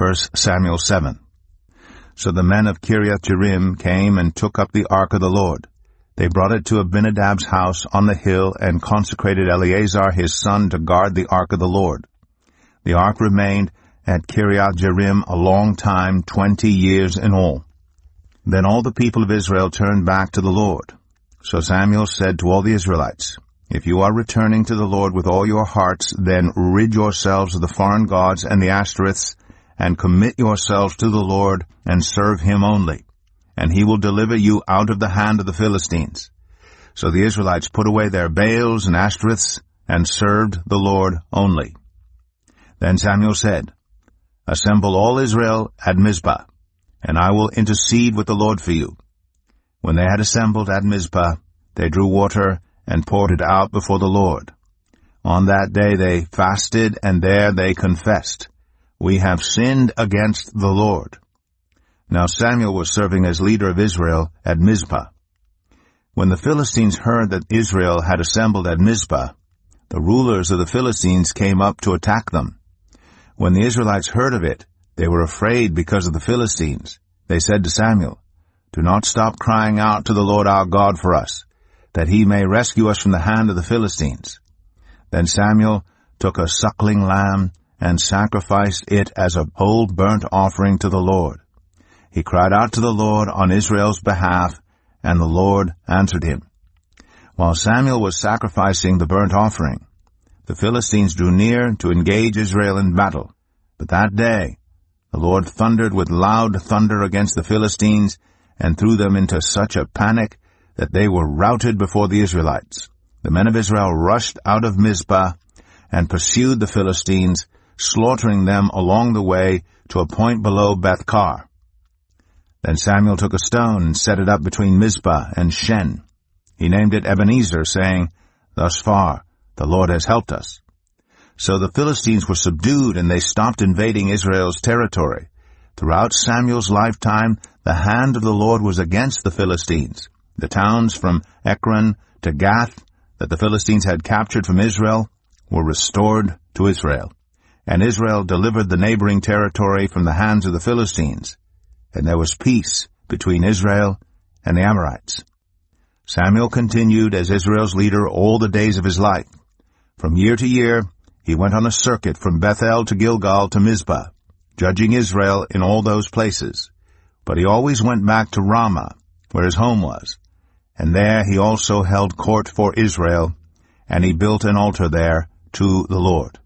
1 Samuel 7. So the men of Kiriath-Jearim came and took up the ark of the Lord. They brought it to Abinadab's house on the hill and consecrated Eleazar his son to guard the ark of the Lord. The ark remained at Kiriath-Jearim a long time, 20 years in all. Then all the people of Israel turned back to the Lord. So Samuel said to all the Israelites, "If you are returning to the Lord with all your hearts, then rid yourselves of the foreign gods and the Ashtoreths, and commit yourselves to the Lord, and serve him only, and he will deliver you out of the hand of the Philistines." So the Israelites put away their Baals and Ashtoreths, and served the Lord only. Then Samuel said, "Assemble all Israel at Mizpah, and I will intercede with the Lord for you." When they had assembled at Mizpah, they drew water and poured it out before the Lord. On that day they fasted, and there they confessed, "We have sinned against the Lord." Now Samuel was serving as leader of Israel at Mizpah. When the Philistines heard that Israel had assembled at Mizpah, the rulers of the Philistines came up to attack them. When the Israelites heard of it, they were afraid because of the Philistines. They said to Samuel, "Do not stop crying out to the Lord our God for us, that he may rescue us from the hand of the Philistines." Then Samuel took a suckling lamb and sacrificed it as a whole burnt offering to the Lord. He cried out to the Lord on Israel's behalf, and the Lord answered him. While Samuel was sacrificing the burnt offering, the Philistines drew near to engage Israel in battle. But that day the Lord thundered with loud thunder against the Philistines, and threw them into such a panic that they were routed before the Israelites. The men of Israel rushed out of Mizpah and pursued the Philistines, slaughtering them along the way to a point below Beth-kar. Then Samuel took a stone and set it up between Mizpah and Shen. He named it Ebenezer, saying, "Thus far the Lord has helped us." So the Philistines were subdued, and they stopped invading Israel's territory. Throughout Samuel's lifetime, the hand of the Lord was against the Philistines. The towns from Ekron to Gath that the Philistines had captured from Israel were restored to Israel. And Israel delivered the neighboring territory from the hands of the Philistines. And there was peace between Israel and the Amorites. Samuel continued as Israel's leader all the days of his life. From year to year, he went on a circuit from Bethel to Gilgal to Mizpah, judging Israel in all those places. But he always went back to Ramah, where his home was. And there he also held court for Israel, and he built an altar there to the Lord.